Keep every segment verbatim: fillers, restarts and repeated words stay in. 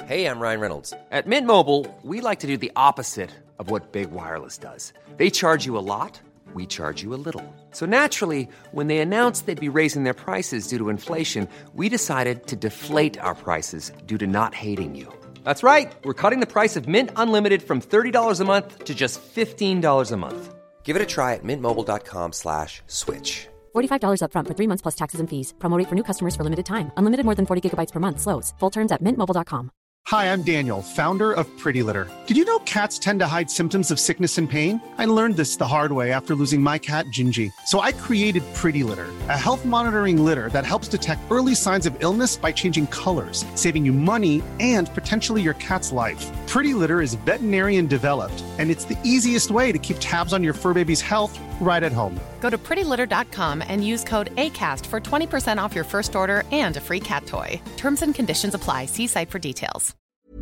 Hey, I'm Ryan Reynolds. At Mint Mobile, we like to do the opposite of what Big Wireless does. They charge you a lot, we charge you a little. So naturally, when they announced they'd be raising their prices due to inflation, we decided to deflate our prices due to not hating you. That's right. We're cutting the price of Mint Unlimited from thirty dollars a month to just fifteen dollars a month. Give it a try at mintmobile.com slash switch. forty-five dollars up front for three months plus taxes and fees. Promo rate for new customers for limited time. Unlimited more than forty gigabytes per month. Slows full terms at mint mobile dot com. Hi, I'm Daniel, founder of Pretty Litter. Did you know cats tend to hide symptoms of sickness and pain? I learned this the hard way after losing my cat, Gingy. So I created Pretty Litter, a health monitoring litter that helps detect early signs of illness by changing colors, saving you money and potentially your cat's life. Pretty Litter is veterinarian developed, and it's the easiest way to keep tabs on your fur baby's health right at home. Go to pretty litter dot com and use code ACAST for twenty percent off your first order and a free cat toy. Terms and conditions apply. See site for details.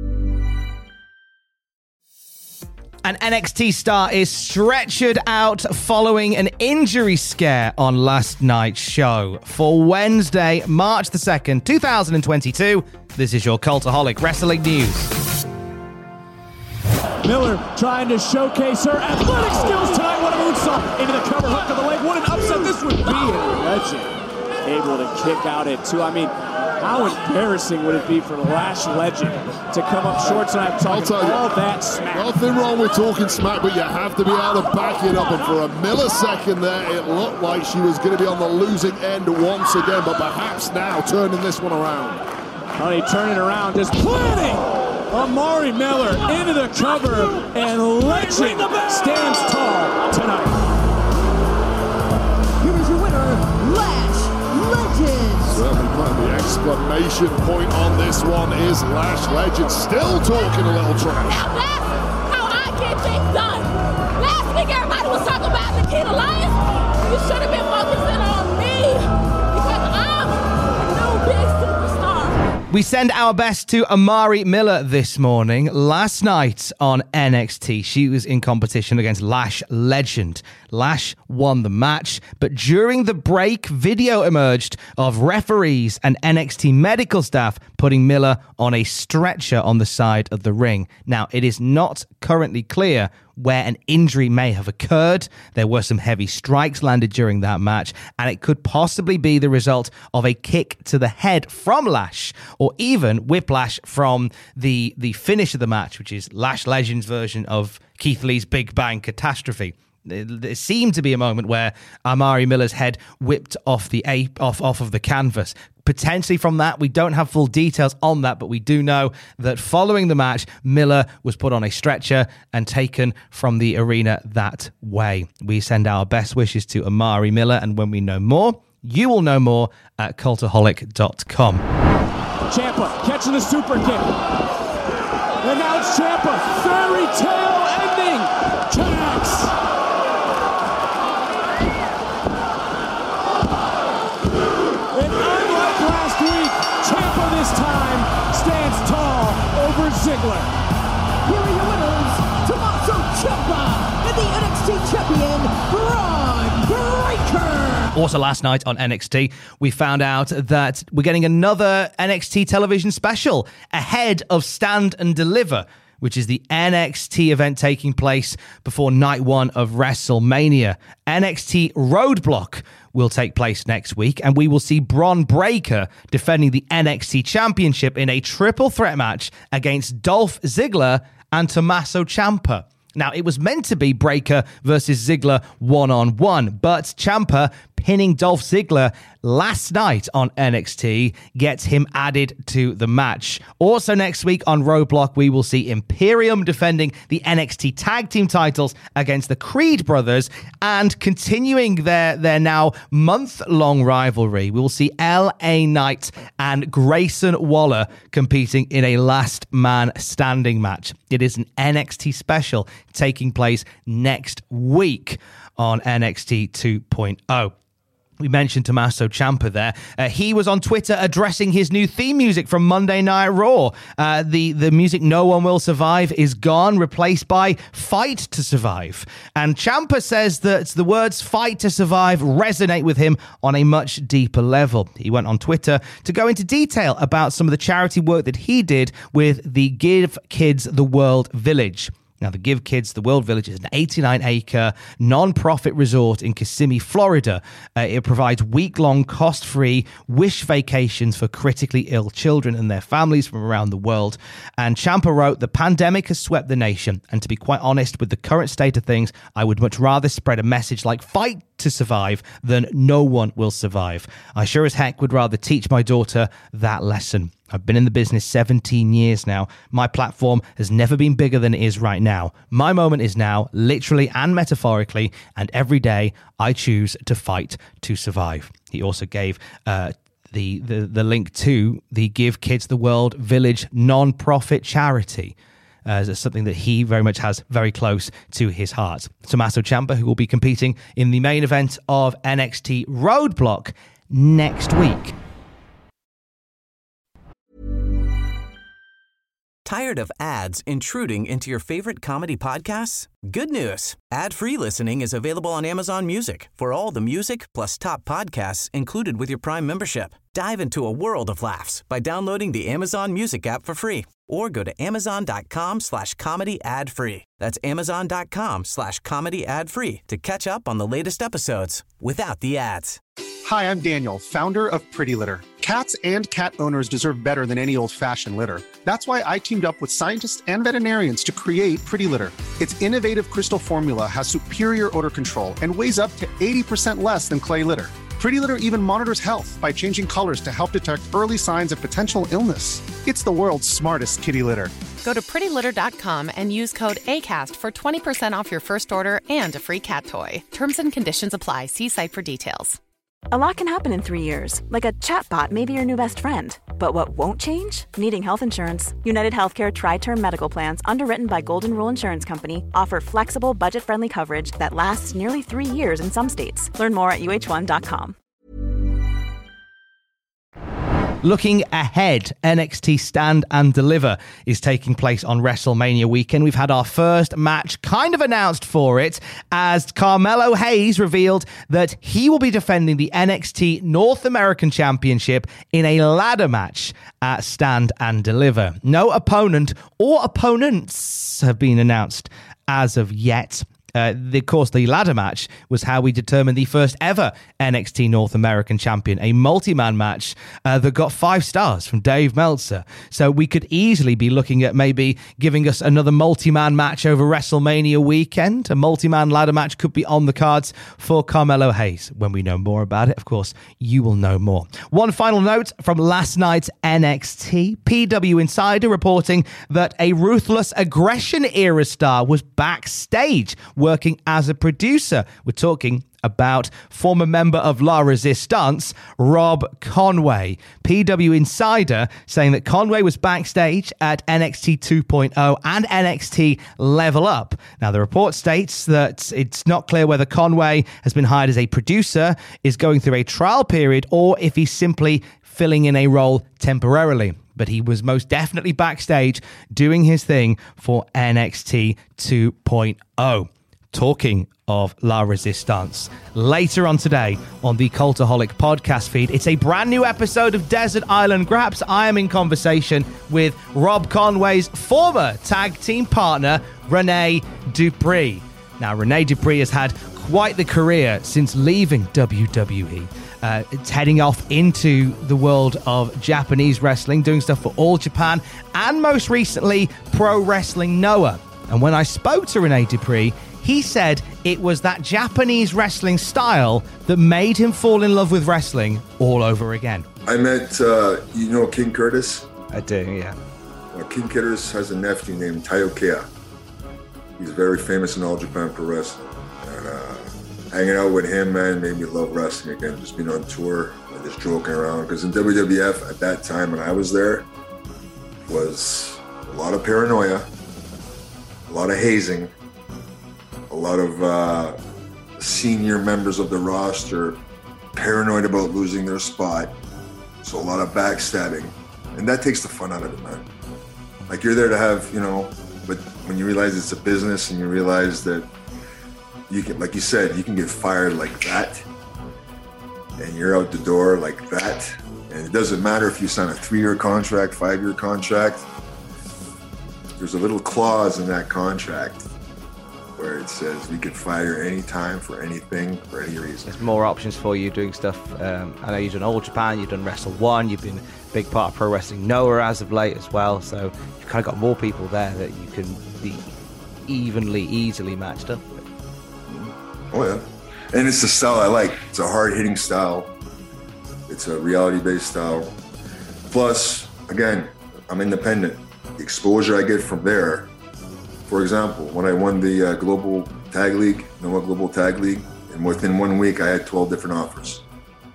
An N X T star is stretchered out following an injury scare on last night's show. For Wednesday, March the second, twenty twenty-two, this is your Cultaholic Wrestling News. Miller trying to showcase her athletic skills tonight. What a moonsault into the cover hook of the leg. What an upset this would be. And Legend able to kick out at two. I mean, how embarrassing would it be for Lash Legend to come up short tonight talking all you, that smack? Nothing wrong with talking smack, but you have to be able to back it up. And for a millisecond there, it looked like she was going to be on the losing end once again, but perhaps now turning this one around. Honey turning around, just planning Amari Miller into the cover, and Legend stands tall tonight. Here is your winner, Lash Legend. Certainly putting the exclamation point on this one is Lash Legend, still talking a little trash. Now that's how I get things done. Last week everybody was talking about Nikita Lyons. You should have been focusing on me, because I'm the new big superstar. We send our best to Amari Miller this morning. Last night on N X T, she was in competition against Lash Legend. Lash won the match, but during the break, video emerged of referees and N X T medical staff putting Miller on a stretcher on the side of the ring. Now, it is not currently clear where an injury may have occurred. There were some heavy strikes landed during that match, and it could possibly be the result of a kick to the head from Lash, or even whiplash from the, the finish of the match, which is Lash Legend's version of Keith Lee's Big Bang Catastrophe. There seemed to be a moment where Amari Miller's head whipped off the ape, off, off of the canvas. Potentially from that, we don't have full details on that, but we do know that following the match, Miller was put on a stretcher and taken from the arena that way. We send our best wishes to Amari Miller, and when we know more, you will know more at cultaholic dot com. Ciampa catching the super kick. And now it's Ciampa. Fairy tale ending. Connects. Ciampa this time stands tall over Ziggler. Here are your winners, Tommaso Ciampa and the N X T champion, Bron Breakker. Also last night on N X T, we found out that we're getting another N X T television special ahead of Stand and Deliver, which is the N X T event taking place before night one of WrestleMania. N X T Roadblock will take place next week, and we will see Bron Breakker defending the N X T Championship in a triple threat match against Dolph Ziggler and Tommaso Ciampa. Now, it was meant to be Breakker versus Ziggler one-on-one, but Ciampa pinning Dolph Ziggler last night on N X T gets him added to the match. Also next week on Roadblock, we will see Imperium defending the N X T tag team titles against the Creed brothers, and continuing their, their now month-long rivalry, we will see L A Knight and Grayson Waller competing in a last man standing match. It is an N X T special taking place next week on N X T two point oh. We mentioned Tommaso Ciampa there. Uh, he was on Twitter addressing his new theme music from Monday Night Raw. Uh, the, the music No One Will Survive is gone, replaced by Fight to Survive. And Ciampa says that the words Fight to Survive resonate with him on a much deeper level. He went on Twitter to go into detail about some of the charity work that he did with the Give Kids the World Village. Now, the Give Kids the World Village is an eighty-nine acre non-profit resort in Kissimmee, Florida. Uh, it provides week-long, cost-free wish vacations for critically ill children and their families from around the world. And Ciampa wrote, "The pandemic has swept the nation, and to be quite honest with the current state of things, I would much rather spread a message like fight to survive than no one will survive. I sure as heck would rather teach my daughter that lesson. I've been in the business seventeen years now. My platform has never been bigger than it is right now. My moment is now, literally and metaphorically, and every day I choose to fight to survive." He also gave uh, the, the, the link to the Give Kids the World Village non-profit charity as uh, something that he very much has very close to his heart. Tommaso Ciampa, who will be competing in the main event of N X T Roadblock next week. Tired of ads intruding into your favorite comedy podcasts? Good news. Ad-free listening is available on Amazon Music for all the music plus top podcasts included with your Prime membership. Dive into a world of laughs by downloading the Amazon Music app for free or go to amazon.com slash comedy ad free. That's amazon.com slash comedy ad free to catch up on the latest episodes without the ads. Hi, I'm Daniel, founder of Pretty Litter. Cats and cat owners deserve better than any old-fashioned litter. That's why I teamed up with scientists and veterinarians to create Pretty Litter. Its innovative crystal formula has superior odor control and weighs up to eighty percent less than clay litter. Pretty Litter even monitors health by changing colors to help detect early signs of potential illness. It's the world's smartest kitty litter. Go to pretty litter dot com and use code ACAST for twenty percent off your first order and a free cat toy. Terms and conditions apply. See site for details. A lot can happen in three years, like a chatbot may be your new best friend. But what won't change? Needing health insurance. United Healthcare Tri-Term Medical Plans, underwritten by Golden Rule Insurance Company, offer flexible, budget-friendly coverage that lasts nearly three years in some states. Learn more at U H one dot com. Looking ahead, N X T Stand and Deliver is taking place on WrestleMania weekend. We've had our first match kind of announced for it as Carmelo Hayes revealed that he will be defending the N X T North American Championship in a ladder match at Stand and Deliver. No opponent or opponents have been announced as of yet. Uh, the, of course, the ladder match was how we determined the first ever N X T North American champion, a multi-man match uh, that got five stars from Dave Meltzer. So we could easily be looking at maybe giving us another multi-man match over WrestleMania weekend. A multi-man ladder match could be on the cards for Carmelo Hayes. When we know more about it, of course, you will know more. One final note from last night's N X T. P W Insider reporting that a Ruthless Aggression era star was backstage working as a producer. We're talking about former member of La Resistance, Rob Conway. P W Insider saying that Conway was backstage at N X T two point oh and N X T Level Up. Now, the report states that it's not clear whether Conway has been hired as a producer, is going through a trial period, or if he's simply filling in a role temporarily. But he was most definitely backstage doing his thing for N X T two point oh. Talking of La Resistance, later on today on the Cultaholic podcast feed, it's a brand new episode of Desert Island Graps. I am in conversation with Rob Conway's former tag team partner, Rene Dupree. Now, Rene Dupree has had quite the career since leaving W W E. Uh, it's heading off into the world of Japanese wrestling, doing stuff for All Japan, and most recently, Pro Wrestling Noah. And when I spoke to Rene Dupree, he said it was that Japanese wrestling style that made him fall in love with wrestling all over again. I met, uh, you know King Curtis? I do, yeah. Well, King Curtis has a nephew named Taiokeya. He's very famous in All Japan Pro Wrestling. And uh, hanging out with him, man, made me love wrestling again. Just being on tour and just joking around. Because in W W F at that time when I was there was a lot of paranoia, a lot of hazing, a lot of uh, senior members of the roster paranoid about losing their spot. So a lot of backstabbing. And that takes the fun out of it, man. Like, you're there to have, you know, but when you realize it's a business and you realize that you can, like you said, you can get fired like that and you're out the door like that. And it doesn't matter if you sign a three-year contract, five-year contract. There's a little clause in that contract where it says we can fire anytime for anything, for any reason. There's more options for you doing stuff. Um, I know you've done All Japan, you've done Wrestle One, you've been a big part of Pro Wrestling Noah as of late as well. So you've kind of got more people there that you can be evenly, easily matched up with. Oh yeah, and it's the style I like. It's a hard-hitting style. It's a reality-based style. Plus, again, I'm independent. The exposure I get from there. For example, when I won the uh, Global Tag League, Noah Global Tag League, and within one week I had twelve different offers.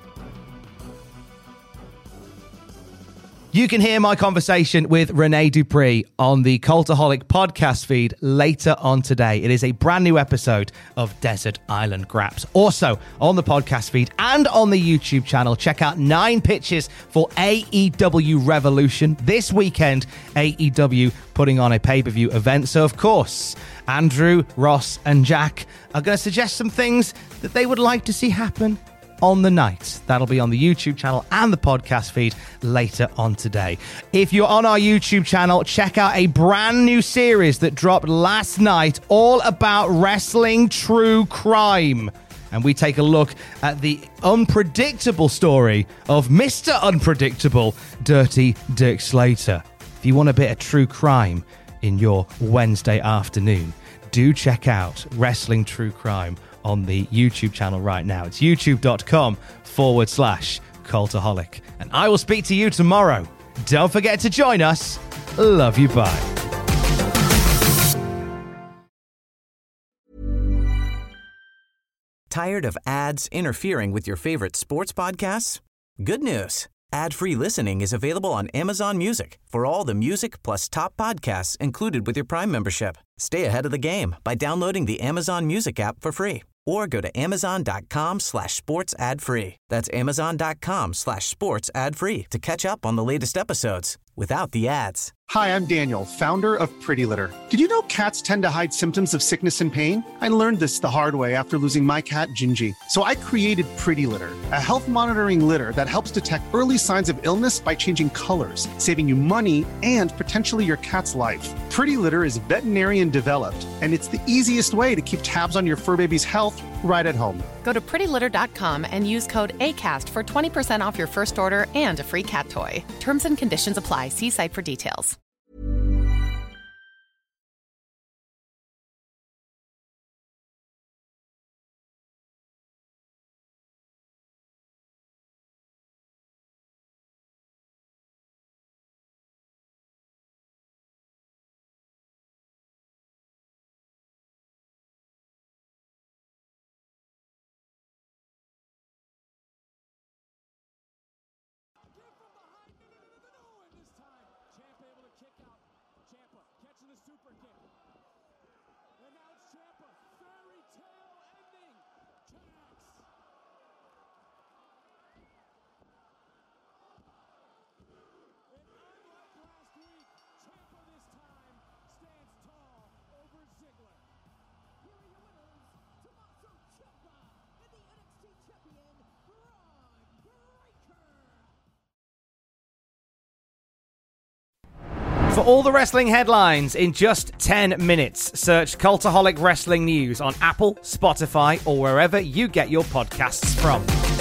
You can hear my conversation with Rene Dupree on the Cultaholic podcast feed later on today. It is a brand new episode of Desert Island Graps. Also on the podcast feed and on the YouTube channel, check out nine pitches for A E W Revolution. This weekend, A E W putting on a pay-per-view event. So, of course, Andrew, Ross, and Jack are going to suggest some things that they would like to see happen on the night. That'll be on the YouTube channel and the podcast feed later on today. If you're on our YouTube channel, check out a brand new series that dropped last night all about wrestling true crime. And we take a look at the unpredictable story of Mister Unpredictable, Dirty Dick Slater. If you want a bit of true crime in your Wednesday afternoon, do check out Wrestling True Crime on the YouTube channel right now. It's youtube.com forward slash Cultaholic. And I will speak to you tomorrow. Don't forget to join us. Love you, bye. Tired of ads interfering with your favorite sports podcasts? Good news. Ad-free listening is available on Amazon Music for all the music plus top podcasts included with your Prime membership. Stay ahead of the game by downloading the Amazon Music app for free or go to amazon.com slash sports ad free. That's amazon.com slash sports ad free to catch up on the latest episodes without the ads. Hi, I'm Daniel, founder of Pretty Litter. Did you know cats tend to hide symptoms of sickness and pain? I learned this the hard way after losing my cat, Gingy. So I created Pretty Litter, a health monitoring litter that helps detect early signs of illness by changing colors, saving you money and potentially your cat's life. Pretty Litter is veterinarian developed, and it's the easiest way to keep tabs on your fur baby's health right at home. Go to pretty litter dot com and use code ACAST for twenty percent off your first order and a free cat toy. Terms and conditions apply. See site for details. For all the wrestling headlines in just ten minutes, search Cultaholic Wrestling News on Apple, Spotify, or wherever you get your podcasts from.